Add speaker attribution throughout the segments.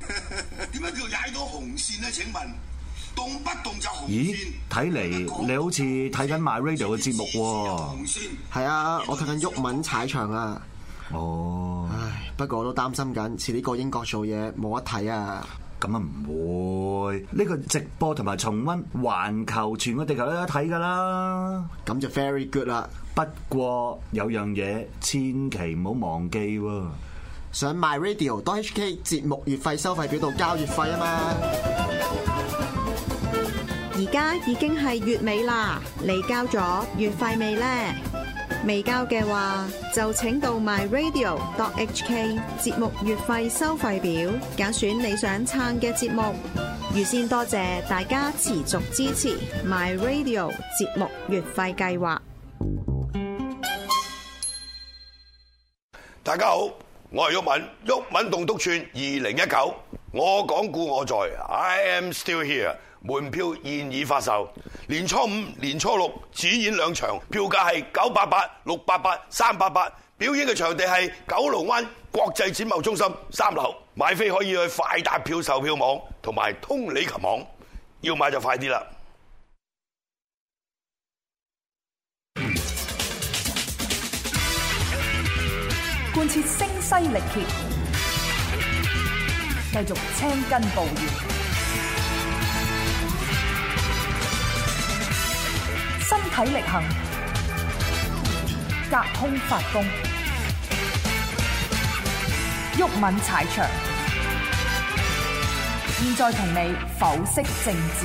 Speaker 1: 點解叫踩到紅線咧？請問動不動就紅線？
Speaker 2: 咦，睇嚟你好似睇緊 My Radio 嘅節目喎。
Speaker 3: 係啊，我睇緊毓民踩場啊。
Speaker 2: 哦，
Speaker 3: 唉，不過我都擔心緊，遲啲過英國做嘢冇得睇啊。
Speaker 2: 咁啊唔會，呢個直播同埋重溫，環球全個地球都有得睇㗎啦。
Speaker 3: 咁就 very good 啦。
Speaker 2: 不過有樣嘢千祈唔好忘記喎，
Speaker 3: 上 myradio.hk 節目月費收費表度交月費啊嘛。
Speaker 4: 而家已經係月尾啦，你交咗月費未呢？未交嘅話，就請到 myradio.hk 節目月費收費表，揀選你想撐嘅節目。預先多謝大家持續支持 myradio 節目月費計劃。
Speaker 1: 大家好，我係毓民，毓民棟篤串2019，我講故我在 ，I am still here。門票現已發售，年初五、年初六只演2場，票價係988、688、388。表演嘅場地係九龍灣國際展貿中心3樓。買飛可以去快達票售票網同埋通利琴網，要買就快啲啦！
Speaker 5: 貫徹聲嘶力竭，繼續青筋暴現，身體力行，隔空發功，毓民踩場。現在同你剖析政治。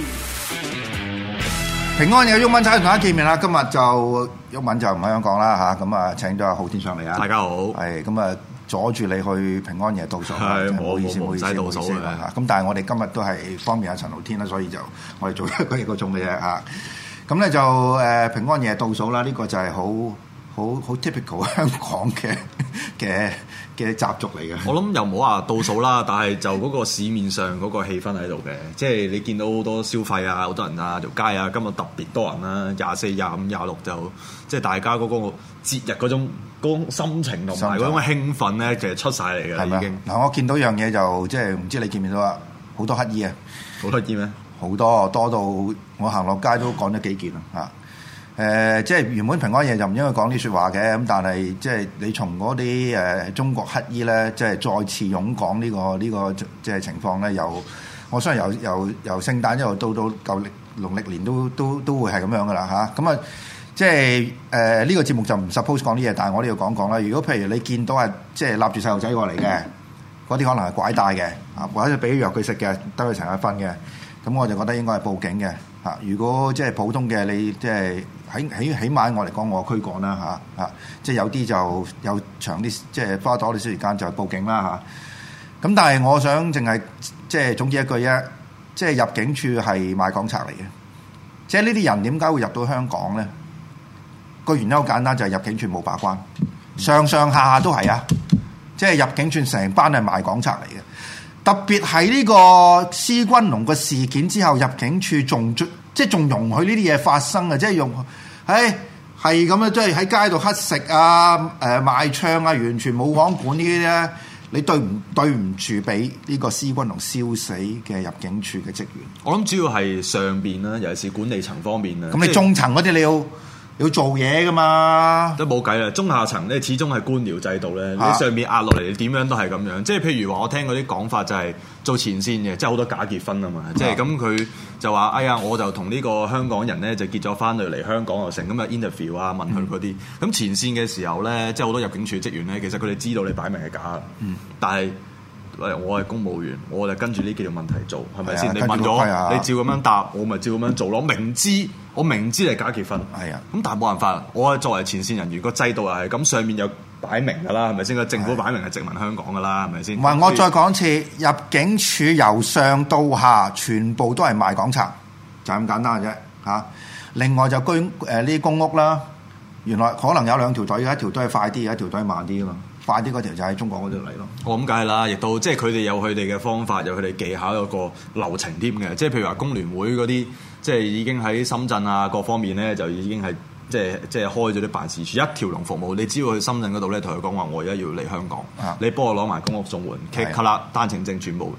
Speaker 6: 平安有毓民踩場同大家見面啦，今日就毓民就唔喺香港啦嚇，咁啊請咗阿浩天上嚟啊。
Speaker 7: 大家好，
Speaker 6: 係咁啊阻住你去平安夜倒數，係唔好意思，唔好意思，唔好意思嚇。咁但係我哋今日都係方便阿陳浩天啦，所以就我哋做一個鐘嘅啫嚇。咁咧就平安夜倒數啦，呢個就係好 typical 香港嘅習俗嚟嘅。
Speaker 7: 我諗又唔好話倒數啦，但係就嗰個市面上嗰個氣氛喺度嘅，即係你見到好多消費啊，好多人啊，條街啊，今日特別多人啦，24、25、26就即係大家嗰個節日嗰種心情同埋嗰種興奮咧，其實出晒嚟嘅已經。
Speaker 6: 嗱，我見到樣嘢就即係唔知你見唔見到啊？好多乞衣啊！
Speaker 7: 好乞衣咩？
Speaker 6: 好多到我行落街都講咗幾件啦嚇。即係原本平安夜就唔應該講啲説話嘅，咁但係即係你從嗰啲中國乞衣咧，即係再次湧講呢個即係情況咧，我相信由聖誕一路到舊農曆年都會係咁樣噶啦嚇。咁啊，即係呢個節目就唔 suppose 講啲嘢，但係我都要講啦。如果譬如你見到係即係立住細路仔過嚟嘅，嗰啲可能係拐帶嘅，或者俾藥佢食嘅，得佢成日分嘅，咁我就覺得應該係報警嘅嚇。如果即係普通嘅，你即係起碼我嚟講，我驅趕啦嚇，即係有啲就有長啲，即係花多啲時間就報警啦嚇。咁但係我想淨係即係總結一句啫，即係入境處係賣港賊嚟嘅。即係呢啲人點解會入到香港咧？個原因好簡單，就係入境處冇把關，上下都係啊！即係入境處成班係賣港賊嚟嘅。特別係呢個施君龍個事件之後，入境處仲容許呢啲嘢發生啊！即係係咁樣，即係喺街度乞食啊、賣槍啊，完全冇行管呢啲咧。你對唔住俾呢個施君龍燒死嘅入境處嘅職員？
Speaker 7: 我諗主要係上邊啦，尤其是管理層方面啦。
Speaker 6: 咁你中層嗰啲你要做嘢噶嘛？
Speaker 7: 都冇計啦，中下層咧始終係官僚制度咧，你上面壓落嚟，你點樣都係咁樣。即係譬如話，我聽嗰啲講法就係做前線嘅，即係好多假結婚啊嘛。即係咁佢就話：哎呀，我就同呢個香港人咧就結咗翻嚟香港又成咁啊 interview 啊問佢嗰啲。咁前線嘅時候咧，即係好多入境處職員咧，其實佢哋知道你擺明係假，但係我係公務員，我就跟住呢幾條問題做，係咪先？你問咗，你照咁樣答，我咪照咁樣做咯。我明知你假結婚，係啊，咁但係冇辦法，我係作為前線人員，個制度又係咁，上面又擺明㗎啦，係咪先？個政府擺明係殖民香港㗎啦，係咪先？
Speaker 6: 唔係，我再講一次，入境處由上到下全部都係賣港賊，就係咁簡單嘅啫嚇。另外就呢啲公屋啦，原來可能有兩條隊，一條隊係快啲，一條隊係慢啲㗎嘛。快啲嗰條就喺中國嗰度嚟咯。
Speaker 7: 我咁梗係啦，亦都即係佢哋有佢哋嘅方法，有佢哋技巧，有個流程添嘅。即係譬如話工聯會嗰啲，即係已經喺深圳啊各方面咧，就已經係即係開咗啲辦事處，一條龍服務。你只要去深圳嗰度咧，同佢講話，我而家要嚟香港，你幫我攞埋公屋綜援、卡啦單程證全部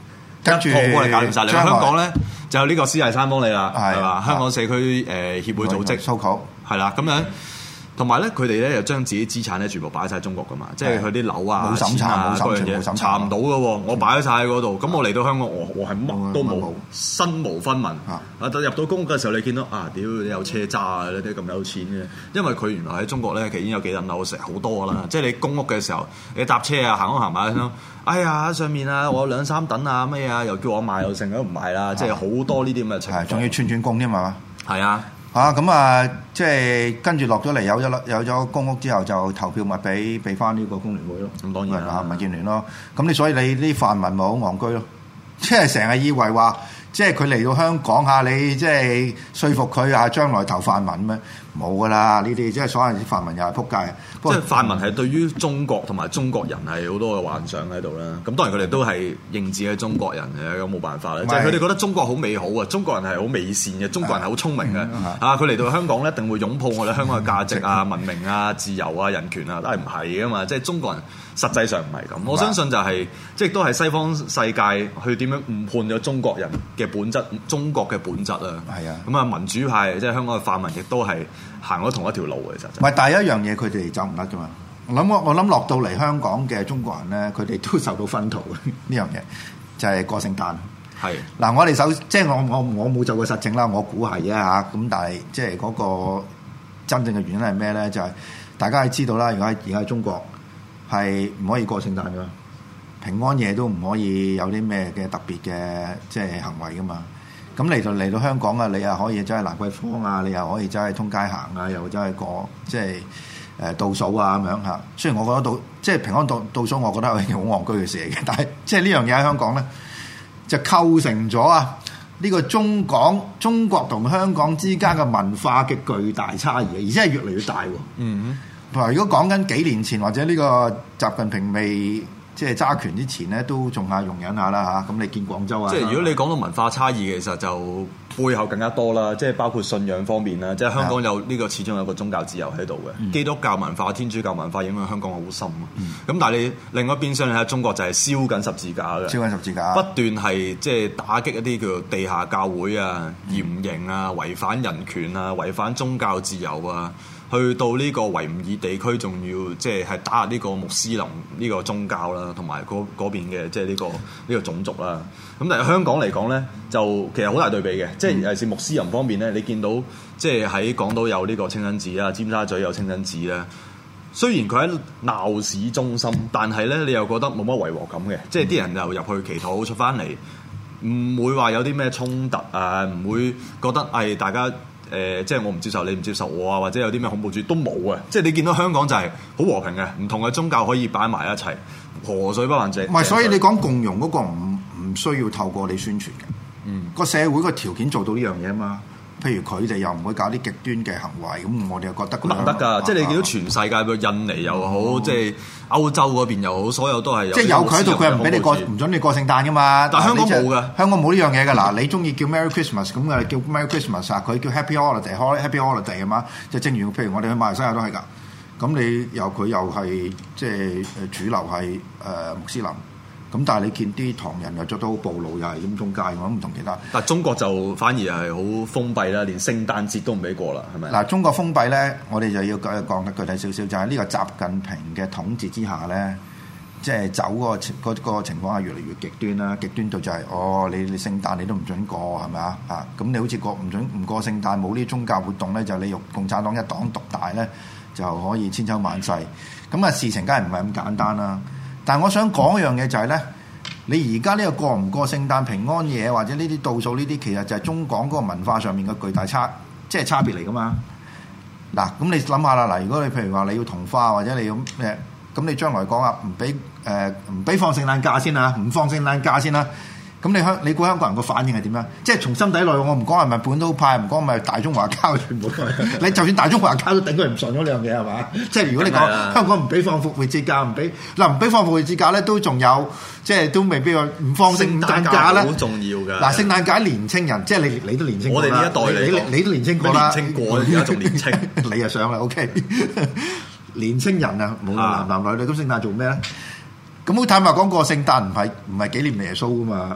Speaker 6: 跟住
Speaker 7: 一套幫你搞掂晒。你
Speaker 6: 將來
Speaker 7: 香港咧就有呢個獅麗山幫你啦，
Speaker 6: 係
Speaker 7: 係嘛？香港社區協會組織
Speaker 6: SOCO
Speaker 7: 係啦，咁樣。同埋咧，佢哋咧又將自己資產咧全部擺晒中國噶嘛，即係佢啲樓啊、
Speaker 6: 冇審查
Speaker 7: 錢啊
Speaker 6: 冇審
Speaker 7: 嗰樣嘢
Speaker 6: 全部審查
Speaker 7: 查唔到嘅喎，我擺咗晒喺嗰度，咁我嚟到香港，我係乜都冇，身無分文。到入到公屋嘅時候，你見到啊，屌你有車揸啊，你咁有錢嘅，因為佢原來喺中國咧，其實已經有幾棟樓成好多噶啦，即係你公屋嘅時候，你搭車啊，行行埋咁，哎呀上面啊，我有2、3等啊，咩啊，又叫我賣又成都唔賣啦，即係好多呢啲咁嘅情況。
Speaker 6: 係，仲要串工添嘛？
Speaker 7: 係啊。
Speaker 6: 咁啊，即係跟住落咗嚟有咗公屋之後，就投票咪俾翻呢個工聯會咯。
Speaker 7: 咁當然啦，
Speaker 6: 民建聯咯。咁所以你啲泛民咪好戇居咯，即係成日以為話，即係佢嚟到香港嚇，你即係說服佢嚇將來投泛民咩？冇噶啦，呢啲即係所謂啲泛民又係撲街。
Speaker 7: 即係泛民係對於中國同埋中國人係好多嘅幻想喺度啦。咁當然佢哋都係認自己係中國人嘅，咁冇辦法啦。即係佢哋覺得中國好美好啊，中國人係好美善嘅，中國人係好聰明嘅。佢嚟到香港咧，一定會擁抱我哋香港嘅價值啊、文明啊、自由啊、人權啊，都係唔係噶嘛？即係中國人實際上唔係咁。我相信就係即係都係西方世界去點樣誤判咗中國人嘅本質，中國嘅本質啊。
Speaker 6: 係啊。
Speaker 7: 咁啊，民主派即係香港嘅泛民，亦都係行咗同一條路嘅，其實。
Speaker 6: 唔係，但係一樣嘢佢哋走唔甩噶嘛。我諗落到嚟香港嘅中國人咧，佢哋都受到薰陶嘅呢樣嘢，就係過聖誕。
Speaker 7: 係
Speaker 6: 嗱，我哋即係我冇做過實證啦，我估係啊嚇。咁但係即係嗰個真正嘅原因係咩咧？就係大家係知道啦。如果而家喺中國係唔可以過聖誕噶，平安夜都唔可以有啲咩嘅特別嘅即係行為噶嘛。咁嚟到香港啊，你又可以走去蘭桂坊啊，你又可以走去通街行啊，又走去過即係倒數啊咁樣嚇。雖然我覺得即係平安倒數，我覺得係一件好戇居嘅事嚟嘅，但係即係呢樣嘢喺香港咧，就構成咗啊呢個中國同香港之間嘅文化嘅巨大差異，而且係越嚟越大喎。嗯，嗱，如果講緊幾年前或者呢個習近平未即係揸權之前咧，都仲係容忍下啦嚇。咁你見廣州啊，
Speaker 7: 即係如果你講到文化差異，其實就背後更加多啦。即係包括信仰方面啦，即係香港有呢個始終有個宗教自由喺度嘅。基督教文化、天主教文化影響香港好深啊。咁但係你另外一邊廂你睇中國就係燒緊十字架嘅，
Speaker 6: 燒緊十字架，
Speaker 7: 不斷係即係打擊一啲叫做地下教會啊、嚴刑啊、違反人權啊、違反宗教自由啊。去到呢個維吾爾地區，仲要即係打壓呢個穆斯林呢個宗教啦，同埋嗰邊嘅即係呢個種族啦。咁但係香港嚟講咧，就其實好大對比嘅。即係尤其是穆斯林方面咧，你見到即係喺港島有呢個清真寺啦，尖沙咀有清真寺啦。雖然佢喺鬧市中心，但係咧你又覺得冇乜違和感嘅。即係啲人又入去祈禱出翻嚟，唔會話有啲咩衝突啊，唔會覺得大家。即係我唔接受你唔接受我啊，或者有啲咩恐怖主義都冇啊！即係你見到香港就係好和平嘅，唔同嘅宗教可以擺埋一齊，河水不犯井。
Speaker 6: 唔係，所以你講共融嗰個唔需要透過你宣傳嘅。個社會個條件做到呢樣嘢啊嘛。譬如佢哋又唔會搞啲極端嘅行為，咁我哋又覺得
Speaker 7: 咁得㗎。即係你見到全世界嘅印尼又好，即係歐洲嗰邊又好，所有都係有。即係
Speaker 6: 有佢喺度，佢係唔俾你過，唔準你過聖誕㗎嘛。
Speaker 7: 但係香港冇㗎，
Speaker 6: 香港冇呢樣嘢㗎。嗱，你中意叫 Merry Christmas 咁啊，叫 Merry Christmas 啊，佢叫 Happy Holiday，Happy Holiday 係嘛？就正如譬如我哋去馬來西亞都係㗎。咁你佢又係即係主流係穆斯林。咁但係你見啲唐人又着得好暴露，又係咁中介，我唔同其他。
Speaker 7: 但係中國就反而係好封閉啦，連聖誕節都唔俾過啦，係咪？
Speaker 6: 嗱，中國封閉咧，我哋就要講得具體少少，就係呢個習近平嘅統治之下咧，即係走嗰個情況係越嚟越極端啦，極端到就係你聖誕你都唔準過係咪啊？咁你好似唔過聖誕冇呢啲宗教活動咧，就你用共產黨一黨獨大咧，就可以千秋萬世。咁啊事情梗係唔係咁簡單啦。但係我想講一樣嘢就係咧，你而家呢個過唔過聖誕平安夜或者呢啲倒數呢啲，其實就係中港嗰個文化上面嘅巨大差別嚟噶嘛。嗱，咁你諗下啦，嗱，如果你譬如話你要同化或者你要咩，咁你將來講啊，唔俾放聖誕假先啊，唔放聖誕假先啦。咁你估香港人個反應係點樣？即係從心底內，我唔講係咪本土派，唔講係咪大中華膠，全部都係。你就算大中華膠都頂佢唔順咗呢樣嘢係嘛？即係如果你講香港唔俾放復活節假，唔俾放復活節假咧，都仲有即係都未必話唔放聖誕假咧。
Speaker 7: 好重要㗎。
Speaker 6: 嗱，聖誕假年青人，即係你都年青過啦。
Speaker 7: 我哋呢一代
Speaker 6: 你都年青過啦。
Speaker 7: 年青過，而家仲年青。
Speaker 6: 你又上啦 ，OK？年青人啊，無論男女，咁聖誕做咩咧？咁好坦白講，過聖誕唔係紀念耶穌噶嘛。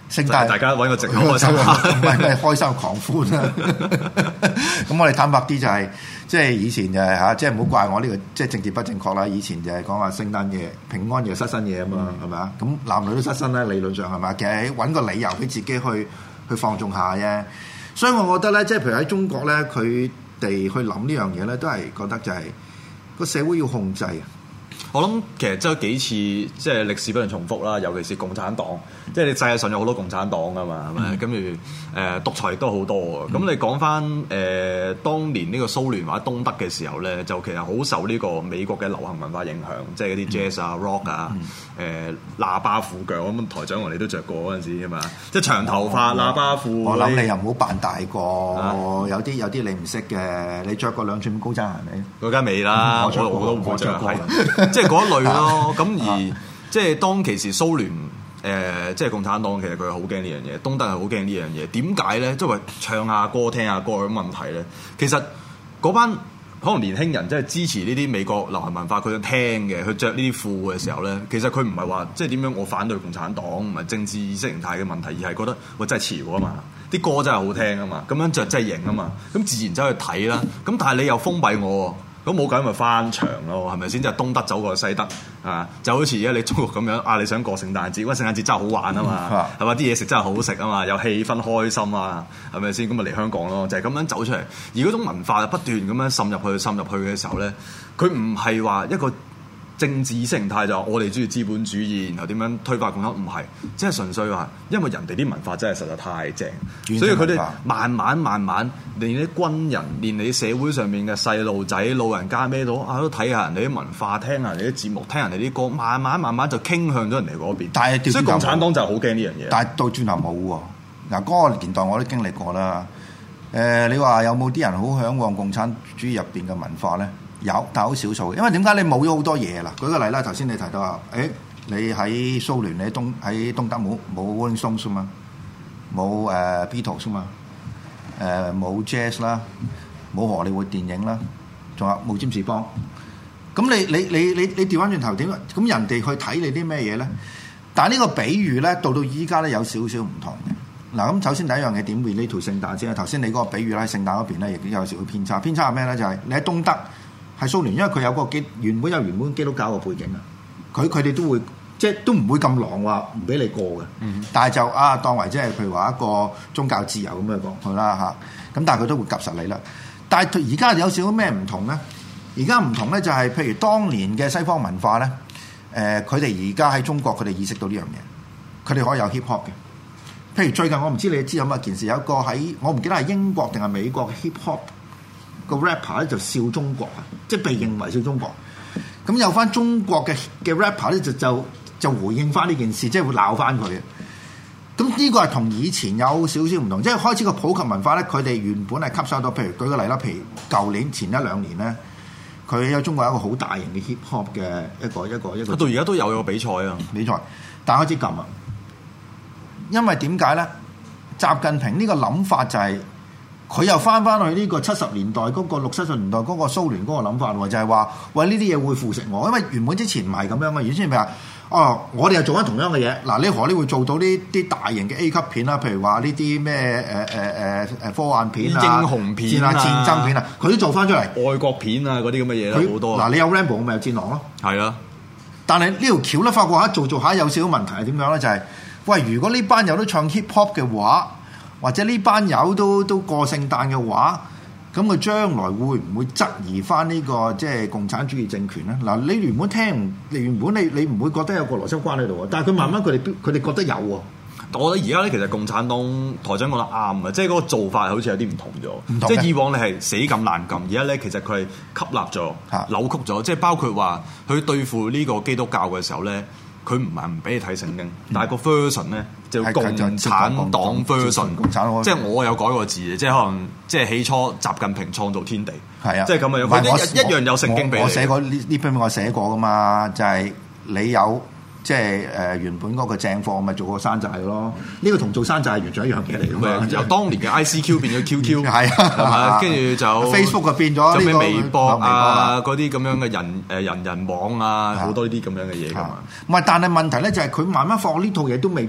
Speaker 6: 聖誕
Speaker 7: 大家揾個藉口開心下，
Speaker 6: 唔係開心狂歡啦。咁我哋坦白啲就係，即係以前就係嚇，即係唔好怪我呢個即係政治不正確啦。以前就係講話聖誕夜、平安夜失身夜啊嘛，係咪啊？咁男女都失身啦，理論上係咪？其實揾個理由俾自己去放縱下啫。所以我覺得咧，即係譬如喺中國咧，佢哋去諗呢樣嘢咧，都係覺得就係個社會要控制。
Speaker 7: 我諗其實即係幾次即係歷史不斷重複啦，尤其是共產黨，即係你世界上有好多共產黨噶嘛，係咪？跟住獨裁亦都好多嘅。咁你講翻當年呢個蘇聯或者東德嘅時候咧，就其實好受呢個美國嘅流行文化影響，即係嗰啲 jazz 啊、rock 啊、喇叭褲腳咁。台長我哋都着過嗰陣時啊嘛，即係長頭髮喇叭褲。
Speaker 6: 我諗你又唔好扮大個，有啲你唔識嘅，你着過2寸高踭鞋未？
Speaker 7: 嗰間未啦，我都唔會着過。即係嗰一類咯，咁而即係當其時蘇聯即係共產黨，其實佢係好驚呢樣嘢，東德係好驚呢樣嘢。點解咧？即係話唱下歌、聽下歌咁問題咧。其實嗰班可能年輕人即係支持呢啲美國流行文化，佢想聽嘅，佢着呢啲褲嘅時候咧，其實佢唔係話即係點樣我反對共產黨，唔係政治意識形態嘅問題，而係覺得喂真係潮啊嘛，啲歌真係好聽啊嘛，咁樣着真係型啊嘛，咁自然走去睇啦。咁但係你又封閉我。咁冇計咪翻牆咯，係咪先？就係東德走過西德啊，就好似而家你中國咁樣啊！你想過聖誕節，因為聖誕節真係好玩啊嘛，係嘛？啲嘢食真係好食啊嘛，有氣氛開心啊，係咪先？咁咪嚟香港咯，就係咁樣走出嚟。而嗰種文化不斷咁樣滲入去嘅時候咧，佢唔係話一個政治意識形態就我哋中意資本主義，然後點樣推翻共產，唔係，即係純粹話，因為人哋啲文化真係實在太正，所以佢哋慢慢，連啲軍人，連你社會上面嘅細路仔、老人家咩都睇下人哋啲文化，聽下人哋啲節目，聽人哋啲歌，慢慢就傾向咗人哋嗰邊。
Speaker 6: 但係
Speaker 7: 所以共產黨就係好驚呢樣嘢。
Speaker 6: 但係到轉頭冇喎，嗱嗰個年代我都經歷過啦。你話有冇啲人好嚮往共產主義入邊嘅文化咧？有，但係好少數。因為點解你冇咗好多嘢啦？舉個例啦，頭先你提到話，你喺蘇聯，你喺東德冇 Rolling Stones 嘛，冇Beatles 嘛，冇 Jazz 啦，冇荷里活電影啦，仲有冇詹士邦。咁你調翻轉頭點？咁人哋去睇你啲咩嘢咧？但係呢個比喻咧，到依家咧有少少唔同嘅。嗱，咁首先第一樣嘢點 relate to 聖誕先啊？頭先你嗰個比喻咧，喺聖誕嗰邊咧亦都有少少偏差。偏差係咩咧？就係你喺東德。係蘇聯，因為佢有個原本基督教嘅背景啊，佢哋都會即係都唔會咁狼話唔俾你過嘅，但係就當為即係譬如話一個宗教自由咁樣講佢啦嚇，咁但係佢都會夾實你啦。但係而家有少少咩唔同咧？而家唔同咧就係譬如當年嘅西方文化咧，佢哋而家喺中國佢哋意識到呢樣嘢，佢哋可以有 hip hop 嘅。譬如最近我唔知你知有乜件事，有一個喺我唔記得係英國定係美國嘅 hip hop。個 rapper 咧就笑中國啊，即係被認為笑中國。咁有翻中國嘅 rapper 咧就回應翻呢件事，即係會鬧翻佢嘅。咁呢個係同以前有少少唔同，即係開始個普及文化咧，佢哋原本係吸收到，譬如舉個例啦，譬如舊年前1-2年咧，佢有中國有一個好大型嘅 hip hop 嘅一個。
Speaker 7: 到而家都有個比賽啊，
Speaker 6: 但係開始撳啊，因為點解咧？習近平呢個諗法就係、是。佢又翻去呢個70年代嗰個60-70年代嗰個蘇聯嗰個諗法喎，就係話喂呢啲嘢會腐蝕我，因為原本之前唔係咁樣嘅，原先譬如話我哋又做緊同樣嘅嘢，嗱你何你會做到呢啲大型嘅 A 級片啦，譬如話呢啲咩科幻片啊、
Speaker 7: 英雄片啊、
Speaker 6: 戰爭片啊，佢都做翻出嚟，
Speaker 7: 愛國片啊嗰啲咁嘅嘢啦好多。
Speaker 6: 嗱你有 Rambo 咪有戰狼咯，
Speaker 7: 係啊，
Speaker 6: 但係呢條橋咧發覺下做下有少少問題係點樣咧？就係、喂如果呢班友都唱 hip hop 嘅話。或者呢班友都過聖誕嘅話，咁佢將來會唔會質疑翻呢個即係共產主義政權咧？嗱，你原本你唔會覺得有個邏輯關喺度啊，但係佢慢慢佢哋覺得有喎。
Speaker 7: 我覺得而家咧其實共產黨台長講得啱啊，即係嗰個做法好似有啲唔同咗。即係以往你係死撳爛撳，而家咧其實佢係吸納咗、扭曲咗，即係包括話佢對付呢個基督教嘅時候咧。佢唔係唔俾你睇聖經，但係個 version 咧就共產黨 version，即係我有改過字嘅，即係可能即係起初習近平創造天地，係啊，即係咁嘅樣。一樣有聖經俾你。我寫過呢篇我寫過噶嘛，就係你有即係原本嗰個正貨，咪做個山寨咯。呢個同做山寨係完全一樣嘢嚟㗎嘛。由當年嘅 ICQ 變咗 QQ， 係啊，跟住就 Facebook 就變咗呢個微博啊，嗰啲咁樣嘅人網啊，好多呢啲咁樣嘅嘢㗎嘛。唔係，但係問題咧就係佢慢慢放呢套嘢都未必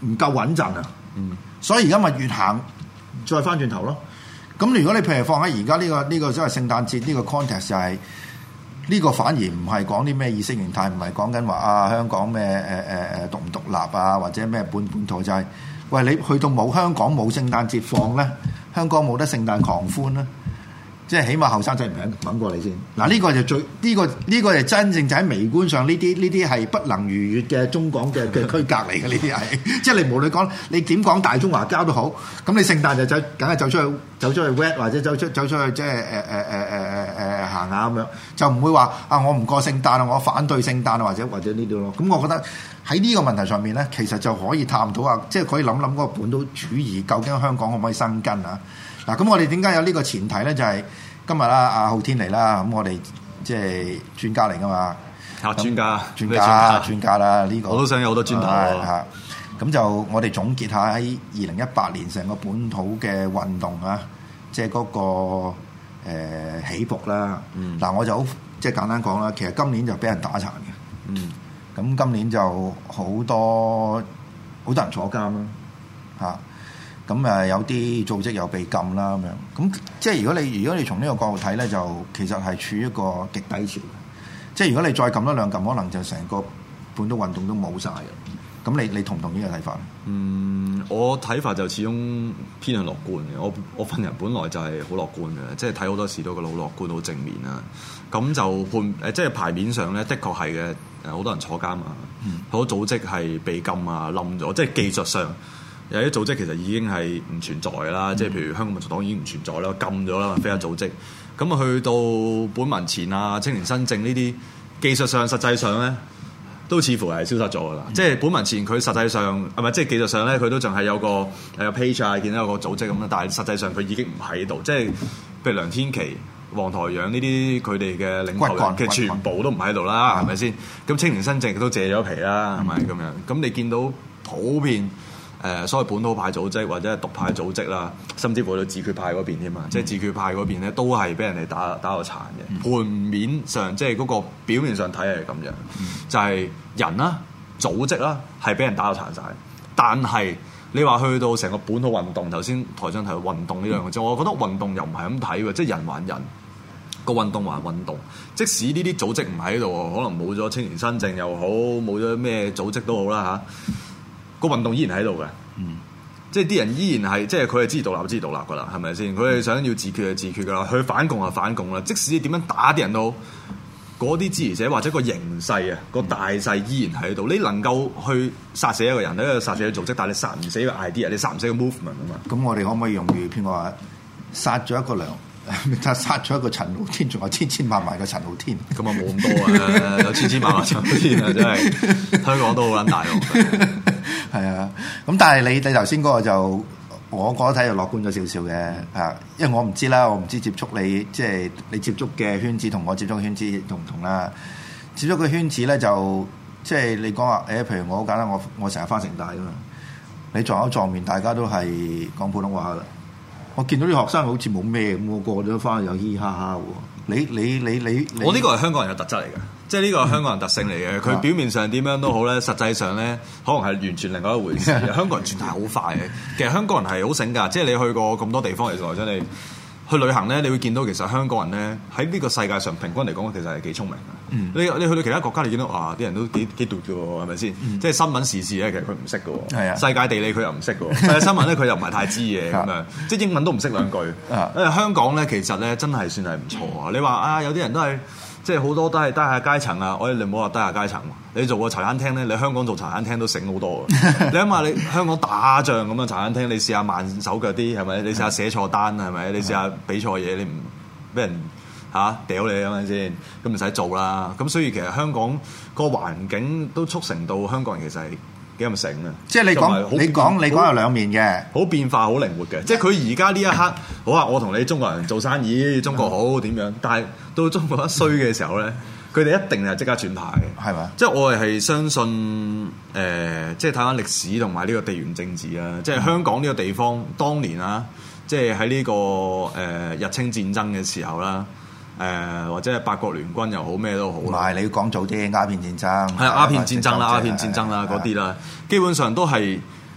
Speaker 6: 唔夠穩陣啊。所以而家咪越行再翻轉頭咯。咁如果你譬如放喺而家呢個即係聖誕節呢個 context 就係呢個反而唔係講啲咩意識形態，唔係講緊話啊香港咩獨唔獨立啊，或者咩本土，就係喂，你去到冇香港冇聖誕節放咧，香港冇得聖誕狂歡咧。即係起碼後生仔唔肯揾過你先，嗱呢個就最呢個就真正就喺微觀上呢啲係不能逾越嘅中港嘅區隔嚟嘅，呢啲係即係你無論講你點講大中華膠都好，咁你聖誕就梗係走出去 wet 或者走出去即係行下咁樣，就唔會話啊我唔過聖誕啊，我反對聖誕啊或者呢啲咯。咁我覺得喺呢個問題上面咧，其實就可以探討下，即係可以諗嗰個本土主義究竟香港可唔可以生根啊？嗱，咁我哋點解有呢個前提咧？就係今日啦，阿浩天嚟啦，咁我哋即係專家嚟噶嘛？專家啦，呢個
Speaker 7: 我都想有好多專題
Speaker 6: 嚇。咁就我哋總結下喺2018年成個本土嘅運動啊，即係嗰個起伏啦。嗱，我就好即係簡單講啦，其實今年就俾人打殘嘅。咁今年就好多人坐監啦，嚇。咁有啲組織又被禁啦咁樣，咁即係如果你從呢個角度睇咧，就其實係處於一個極低潮嘅。即係如果你再撳多兩撳，可能就成個本土運動都冇晒嘅。咁你同唔同呢個睇法？
Speaker 7: 我睇法就始終偏向樂觀嘅。我份人本來就係好樂觀嘅，即係睇好多時都覺得好樂觀、好正面啦。咁就即係牌面上咧，的確係嘅。好多人坐監啊，好多組織係被禁啊、冧咗，即係技術上。有啲組織其實已經係唔存在啦，即係譬如香港民族黨已經唔存在啦，禁咗啦，非法組織。咁啊去到本民前啊、青年新政呢啲，技術上、實際上咧，都似乎係消失咗噶啦。即係本民前佢實際上係咪即係技術上咧，佢都仲係有個 page 啊，見到有個組織咁啦。但係實際上佢已經唔喺度，即係譬如梁天琦、黃台仰呢啲佢哋嘅領頭人，其實全部都唔喺度啦，係咪先？咁青年新政都借咗皮啦，係咪咁樣？咁你見到普遍所謂本土派組織或者係獨派組織啦，甚至乎到自決派嗰邊添嘛，即係自決派嗰邊咧都係俾人哋打到殘嘅。盤面上即係嗰個表面上睇係咁樣，就係人啦、組織啦係俾人打到殘晒。但係你話去到成個本土運動，頭先台長提到運動呢兩個字，我覺得運動又唔係咁睇喎，即係人還人，個運動還運動。即使呢啲組織唔喺度，可能冇咗青年新政又好，冇咗咩組織都好啦嚇。個運動依然喺度嘅，即係啲人依然係，即係佢係支持獨立㗎啦，係咪先？佢係想要自決就自決㗎啦，佢反共就反共啦。即使你點樣打啲人都好，嗰啲支持者或者個形勢啊，個大勢依然喺度。你能夠去殺死一個人，呢個殺死一個組織，但係你殺唔死個 idea，你殺唔死個 movement 啊嘛。
Speaker 6: 咁我哋可唔可以用語片話殺咗一個殺咗一個陳浩天，仲有千萬嘅陳浩天。咁啊冇咁多啊，有千萬陳浩天啊，真係香港都好撚大喎。係啊，咁但係你頭先嗰個就，我覺得睇就樂觀咗少少嘅嚇，因為我唔知啦，我唔知接觸你即係你接觸嘅圈子同我接觸嘅圈子同唔同啦。接觸嘅圈子咧就即係你講話譬如我好簡單，我成日返城大㗎嘛，你撞口撞面，大家都係講普通話㗎啦。我見到啲學生好似冇咩咁，我過咗翻去又嘻嘻哈哈喎。你
Speaker 7: 我呢個係香港人嘅特質嚟嘅，即係呢個係香港人特性嚟嘅。佢表面上點樣都好咧，實際上咧可能係完全另外一回事。香港人轉態好快嘅，其實香港人係好醒㗎。即係你去過咁多地方，其實真係去旅行咧，你會見到其實香港人咧喺呢個世界上平均嚟講，其實係幾聰明嘅。你去到其他國家，你見到啲人都幾奪嘅喎，係咪先？即係新聞時事咧，其實佢唔識嘅喎。係啊，世界地理佢又唔識嘅喎。世界新聞咧，佢又唔係太知嘅咁樣。即係英文都唔識兩句。因為香港咧，其實咧真係算係唔錯啊！你話有啲人都係即係好多都係低下階層啊！你唔好話低下階層，你做個茶餐廳咧，你香港做茶餐廳都醒好多嘅。你諗下，你香港打仗咁樣茶餐廳，你試下慢手腳啲係咪？你試下寫錯單係咪？你試下俾錯嘢，你唔俾人屌你係咪先？咁唔使做啦。咁所以其實香港個環境都促成到香港人其實係幾咁醒啊！即係你講有兩面嘅，好變化、好靈活嘅。即係佢而家呢一刻，好啊！我同你中國人做生意，中國好點樣？但係到中國一衰嘅時候咧，佢哋一定係即刻轉態嘅，係嘛？即係我係相信即係睇翻歷史同埋呢個地緣政治啊！即係香港呢個地方，當年啊，即係喺呢個日清戰爭嘅時候啦。或者係八國聯軍又好咩都好，唔係你要講早啲鴉片戰爭，係鴉片戰爭啦，鴉片戰爭啦嗰啲啦，基本上都係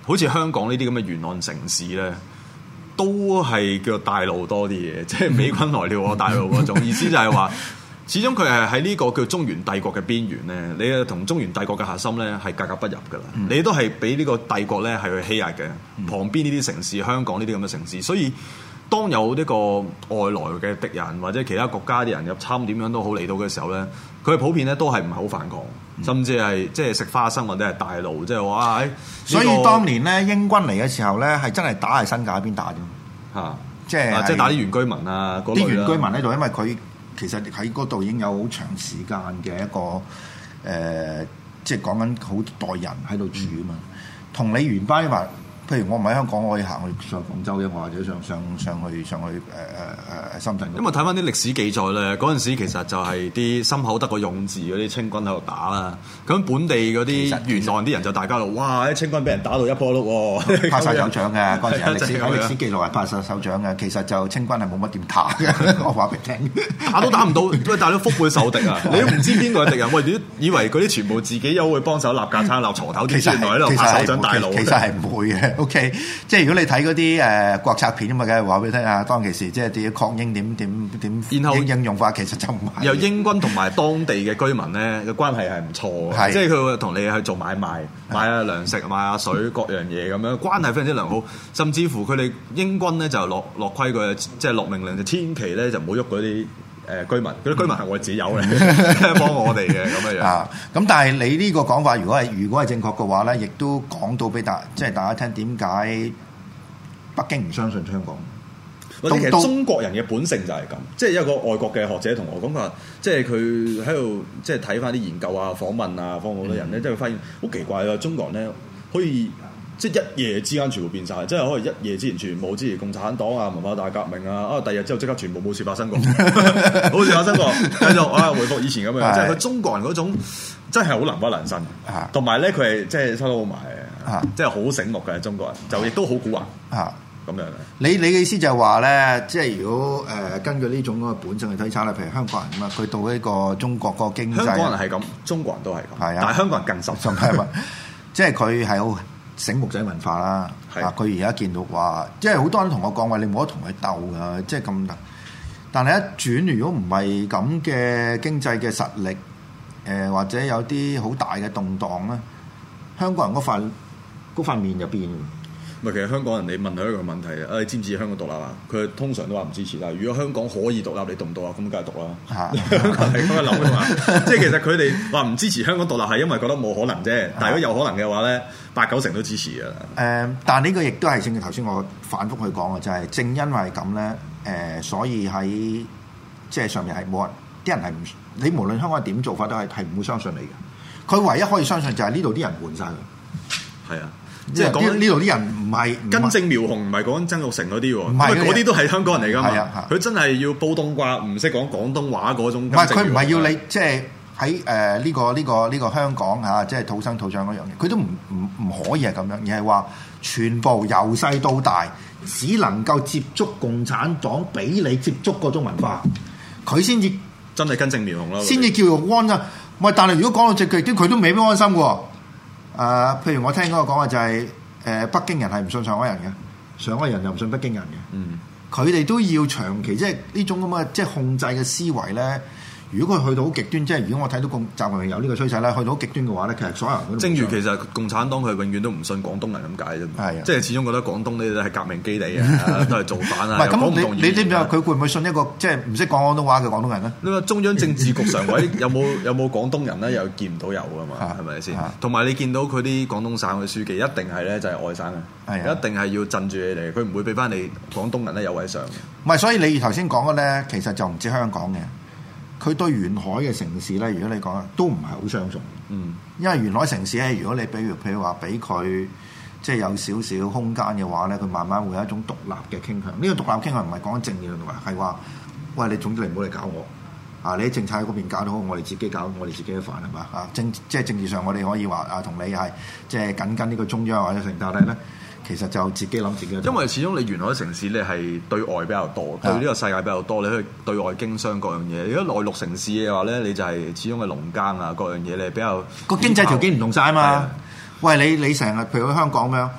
Speaker 7: 好似香港呢啲咁嘅沿岸城市咧，都係叫大陸多啲嘢，即係美軍來了我大陸嗰種意思就係話。始終佢係喺呢個叫中原帝國嘅邊緣咧，你同中原帝國嘅核心咧係格格不入㗎啦。你都係俾呢個帝國咧係去欺壓嘅。旁邊呢啲城市，香港呢啲咁嘅城市，所以當有呢個外來嘅敵人或者其他國家啲人入侵點樣都好嚟到嘅時候咧，佢普遍咧都係唔係好反抗，甚至係即係食花生或者係大怒，即係話
Speaker 6: 所以當年咧英軍嚟嘅時候咧係真係打喺新界邊打啫嚇，即係打
Speaker 7: 啲原居民啊，
Speaker 6: 啲原居民喺度，因為佢。其實喺嗰度已經有好長時間嘅一個即係講緊好代人喺度住啊嘛。同你原班話，譬如我唔喺香港，我可以行去上廣州嘅，或者上去深圳。
Speaker 7: 因為睇翻啲歷史記載咧，嗰陣時其實就係啲心口得個勇字嗰啲清軍喺度打啦。咁本地嗰啲沿岸啲人就大家度，哇！啲清軍俾人打到一波碌喎，
Speaker 6: 拍晒手掌嘅嗰陣時喺歷史記錄係拍晒手掌嘅。其實就清軍係冇乜點打嘅，我話俾你聽，
Speaker 7: 打都打唔到，喂！大佬腹背受敵啊！你都唔知邊個係敵人，喂！你以為嗰啲全部自己優會幫手立架撐、立鋤頭，其實原來喺度拍手掌大佬。
Speaker 6: 其實係唔會嘅。OK， 即係如果你睇嗰啲國策片啊嘛，梗係話俾你聽啊，當其時即係啲抗英點然後應用法，其實就唔係。
Speaker 7: 由英軍同埋當地嘅居民咧嘅關係係唔錯嘅，即係佢會同你去做買賣，買下糧食、買下水各樣嘢咁樣，關係非常之良好。甚至乎佢哋英軍咧就落規矩，即係落命令，就千祈咧就唔好喐嗰啲居民，嗰啲居民係我自己有嘅，幫我哋嘅咁樣。
Speaker 6: 啊，咁但係你呢個講法，如果係正確嘅話咧，亦都講到俾大家聽點解北京唔相信香港。
Speaker 7: 其實中國人嘅本性就係咁，即係有個外國嘅學者同我講話，即係佢喺度即係睇翻啲研究啊、訪問啊，訪好多人咧，即係發現好奇怪啊！中國人咧可以即係一夜之間全部變晒，即係可能一夜之前全部支持共產黨啊、文化大革命啊，第二日之後即刻全部冇事發生過，冇事發生過，繼續回復以前咁樣。即係佢中國人嗰種真係好能屈能伸，同埋咧佢係即係收得好埋，即係好醒目嘅中國人，就亦都好蠱惑咁樣。
Speaker 6: 你嘅意思就係話咧，即係如果根據呢種嗰個本性去推測咧，譬如香港人咁啊，佢到呢個中國嗰個經濟，
Speaker 7: 香港人係咁，中國人都係咁，但係香港人更深，
Speaker 6: 即係佢係好醒目仔文化啦。佢而家見到話，即係好多人同我講話，你冇得同佢鬥㗎，即係咁。但係一轉，如果唔係咁嘅經濟嘅實力，或者有啲好大嘅動盪咧，香港人嗰塊面就變。
Speaker 7: 其實香港人你問佢一個問題你支唔支持香港獨立啊？佢通常都話唔支持啦。如果香港可以獨立，你獨唔獨立？咁梗係獨啦。香港係咁樣諗㗎嘛。即係其實佢哋話唔支持香港獨立係因為覺得冇可能啫。但係如果有可能嘅話咧，8、9成都支持㗎啦。
Speaker 6: 但係呢個亦都係正如頭先我反覆去講嘅，就係正因為咁咧，所以喺即係上面係冇人，啲人係唔你無論香港人點做法都係唔會相信你嘅。佢唯一可以相信就係呢度啲人換晒佢。
Speaker 7: 係啊。
Speaker 6: 即係講呢度啲人唔係
Speaker 7: 根正苗紅，唔係講曾鈺成嗰啲喎，因為嗰啲都係香港人嚟㗎嘛。佢真係要煲冬瓜，唔識講廣東話嗰種。唔係佢唔係要你即係喺呢個香港嚇，即係土生土長嗰樣嘢，佢都唔可以係咁樣，而係話全部由細到大只能夠接觸共產黨，俾你接觸嗰種文化，佢先至真係根正苗紅咯，
Speaker 6: 先至叫做安啊！喂，但係如果講到直極啲，佢都未必安心喎。譬如我聽嗰個講話就係北京人係唔信上海人嘅，上海人又唔信北京人嘅。佢哋都要長期即係呢種咁嘅即係控制嘅思維咧。如果佢去到好極端，即係如果我睇到習近平有呢個趨勢咧，去到好極端嘅話咧，其實所有人都
Speaker 7: 正如其實共產黨佢永遠都唔信廣東人咁解啫嘛。係，即係始終覺得廣東呢啲係革命基地啊，都係造反啊。唔係咁，你知唔知佢會唔會信一個即係唔識講廣東話嘅廣東人咧？你話中央政治局常委有冇廣東人咧？又見唔到有㗎嘛？係咪先？同埋你見到佢啲廣東省嘅書記一定係咧就係外省嘅，一定係要鎮住你哋，佢唔會俾翻你廣東人咧有位上嘅。唔係，所以你頭先講嘅咧，其實就唔止香港嘅。佢對沿海嘅城市咧，如果你講都唔係好相信。因為沿海城市咧，如果你譬如話俾佢即係有少少空間嘅話咧，佢慢慢會有一種獨立嘅傾向。呢個獨立傾向唔係講緊正義嘅話，係話喂，你總之你唔好嚟搞我啊！你喺政策嗰邊搞得好，我哋自己搞我哋自己嘅飯係嘛啊？即係政治上我哋可以話啊，同你係即係緊跟呢個中央或者成，但係咧。其實就自己諗自己，因為始終你沿海城市你係對外比較多，對呢個世界比較多，你可以對外經商各樣嘢。如果內陸城市嘅話咧，你就係始終係農耕啊各樣嘢，你比較個經濟條件唔同晒啊嘛。喂，你成日譬如喺香港咁樣，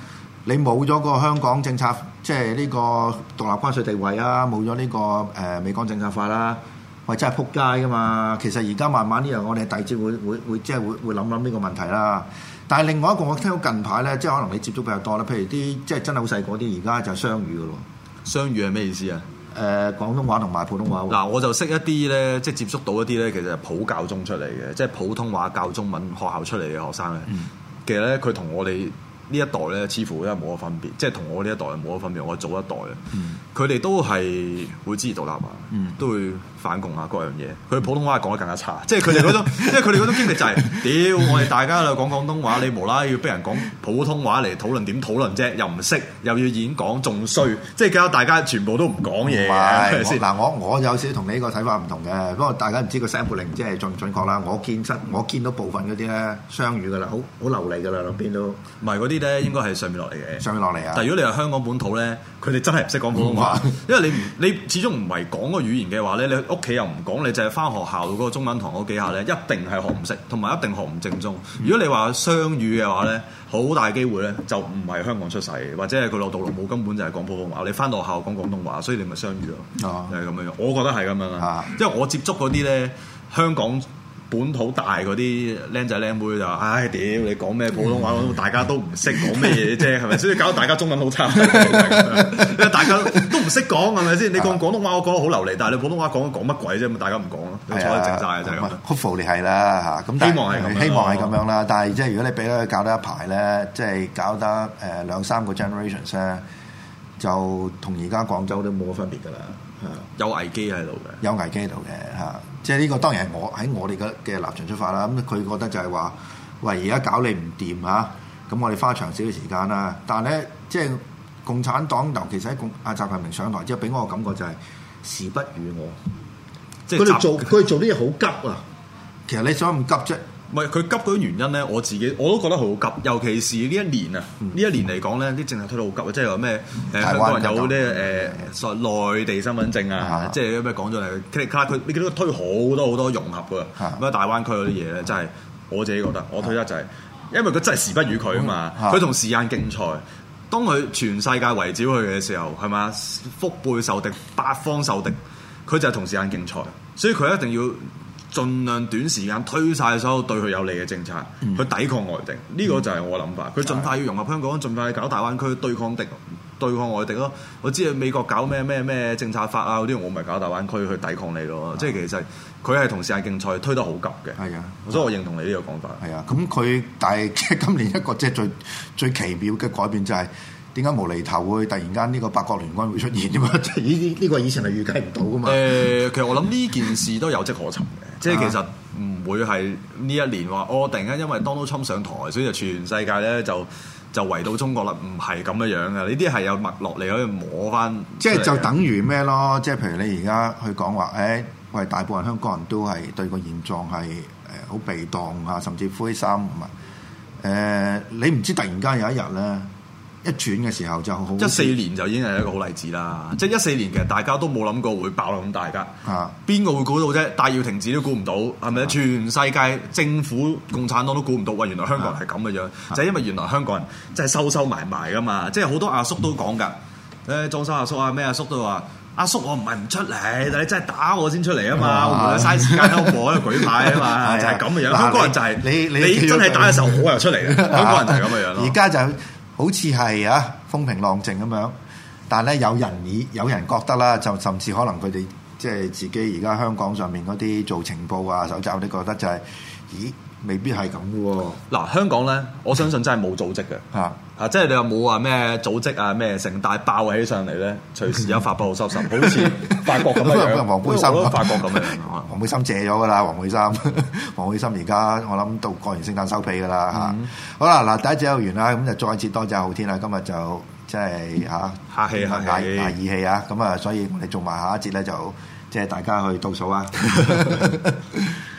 Speaker 6: 你冇咗個香港政策，即係呢個獨立關稅地位啊，冇咗呢個美港政策法啦，喂真係撲街噶嘛！其實而家慢慢呢樣，我哋第二節會即係會諗呢個問題啦。但係另外一個我聽到近排咧，即係可能你接觸比較多啦，譬如啲即係真係好細嗰啲，而家就雙語噶咯。
Speaker 7: 雙語係咩意思啊？
Speaker 6: 廣東話同埋普通話。
Speaker 7: 嗱，我就識一啲咧，即係接觸到一啲咧，其實係普教中出嚟嘅，即係普通話教中文學校出嚟嘅學生咧。其實咧，佢同我哋呢一代咧，似乎都係冇乜分別，即係同我呢一代係冇乜分別。我早一代啊，佢哋都係會支持獨立啊，都會反共啊各樣嘢。佢普通話係講得更加差，即係佢哋嗰種，因為佢哋嗰種經歷就係、是，屌我哋大家喺度講廣東話，你無啦啦要逼人講普通話嚟討論，點討論啫？又唔識，又要演講，仲衰，即係搞到大家全部都唔講嘢嘅。
Speaker 6: 嗱，我有少少同你呢個睇法唔同嘅，不過大家唔知個 sampling 即係準唔準確啦。我見到部分嗰啲咧雙語噶啦，好流利噶啦兩邊都。
Speaker 7: 唔係嗰啲咧，應該係上面落嚟嘅。
Speaker 6: 上面落嚟啊！
Speaker 7: 但係如果你係香港本土咧，佢哋真係唔識講普通話，因為你始終唔係講個語言嘅話咧，你屋企又唔講，你就係翻學校嗰個中文堂嗰幾下咧，一定係學唔識，同埋一定學唔正宗。如果你話雙語嘅話咧，好大機會咧就唔係香港出世，或者係佢老豆老母根本就係講普通話，你翻到學校講廣東話，所以你咪雙語咯，係咁樣。我覺得係咁樣啦，因為我接觸嗰啲咧香港本土大嗰啲僆仔僆妹就，唉屌你講咩普通話，大家都唔識講咩嘢啫，係咪？所以搞到大家中文好差，因為大家都唔識講，係咪先？你講廣東話我講得好流利，但係你普通話講乜鬼啫？咁大家唔講咯，你坐得靜晒就係咁。
Speaker 6: Hopefully 係啦嚇，咁
Speaker 7: 希望係咁，
Speaker 6: 希望係咁樣啦。但係即係如果你俾佢搞得一排咧，即係搞得2-3個 generations 咧，就同而家廣州都冇乜分別㗎啦。
Speaker 7: 有危機喺度嘅，
Speaker 6: 有危機喺度嘅嚇，即係呢個當然係我哋嘅立場出發啦。咁佢覺得就係話，喂，而家搞你唔掂嚇，咁我哋花長少少時間啦。但係咧，即係共產黨尤其是喺習近平上台之後，俾我個感覺就係時不與我，即係佢哋做啲嘢好急啊。其實你想咁急啫？
Speaker 7: 唔係佢急嗰啲原因咧，我都覺得好急，尤其是呢一年啊，呢一年嚟講咧，啲政策推得好急啊，即係話咩香港人有啲內地身份證啊，即係咩講咗嚟，佢你見到佢推好多融合㗎，咁大灣區嗰啲嘢咧，真係我自己覺得，我推得就係，因為佢真係時不與佢啊嘛，佢同時間競賽，當佢全世界圍剿佢嘅時候，係嘛，腹背受敵，八方受敵，佢就係同時間競賽，所以佢一定要盡量短時間推晒所有對佢有利嘅政策，去抵抗外敵。呢個就係我諗法。佢盡快要融合香港，盡快搞大灣區對抗外敵咯。我知啊，美國搞咩政策法啊嗰啲，我咪搞大灣區去抵抗你咯。即係其實佢係同時間競賽推得好急嘅。係啊，所以我認同你呢個講法。係啊，
Speaker 6: 咁但係即係今年一個即係最奇妙嘅改變就係點解無厘頭會突然間呢個八國聯軍會出現啫嘛？即係呢個以前係預計唔到噶嘛。
Speaker 7: 其實我諗呢件事都有跡可尋嘅。即係其實唔會係呢一年話，突然間因為 Donald Trump 上台，所以就全世界咧就圍到中國啦，唔係咁嘅樣嘅。呢啲係有脈落嚟可以摸翻。
Speaker 6: 即係就等於咩咯？即係譬如你而家去講話，喂，大部分香港人都係對個現狀係好被動啊，甚至灰心你唔知突然間有一日咧。一轉嘅時候就好
Speaker 7: ，14年就已經係一個好例子啦。即係14年其實大家都冇諗過會爆咁大㗎。邊個會估到啫？戴耀廷自己都估唔到，係咪？全世界政府共產黨都估唔到，原來香港人係咁嘅樣，就係因為原來香港人真係收埋㗎嘛。即係好多阿叔都講㗎，裝修阿叔啊，咩阿叔都話：阿叔我唔係唔出嚟，但你真係打我先出嚟啊嘛，我唔會嘥時間喺度喺度舉牌啊嘛，就係咁嘅樣。香港人就係你真係打嘅時候，我又出嚟。香港人就係咁嘅樣咯。
Speaker 6: 而家就好似係風平浪靜咁樣，但係咧有人覺得啦，就甚至可能佢哋即係自己而家香港上面嗰啲做情報啊、搜集嗰啲覺得就係，咦，未必係咁嘅喎。
Speaker 7: 嗱，香港咧，我相信真係冇組織嘅，即係你又冇話咩組織啊咩成大爆起上嚟咧，隨時有發布收拾，好似法國咁樣。
Speaker 6: 黃背心，
Speaker 7: 法國咁樣。
Speaker 6: 黃背心借咗㗎啦，黃背心而家我諗到過完聖誕收皮㗎啦嚇。好啦，嗱，第一節有完啦，咁就再次多謝浩天啦，今日就即係
Speaker 7: 客氣
Speaker 6: 義氣啊，咁啊，所以我哋做埋下一節咧就即係大家去倒數啊。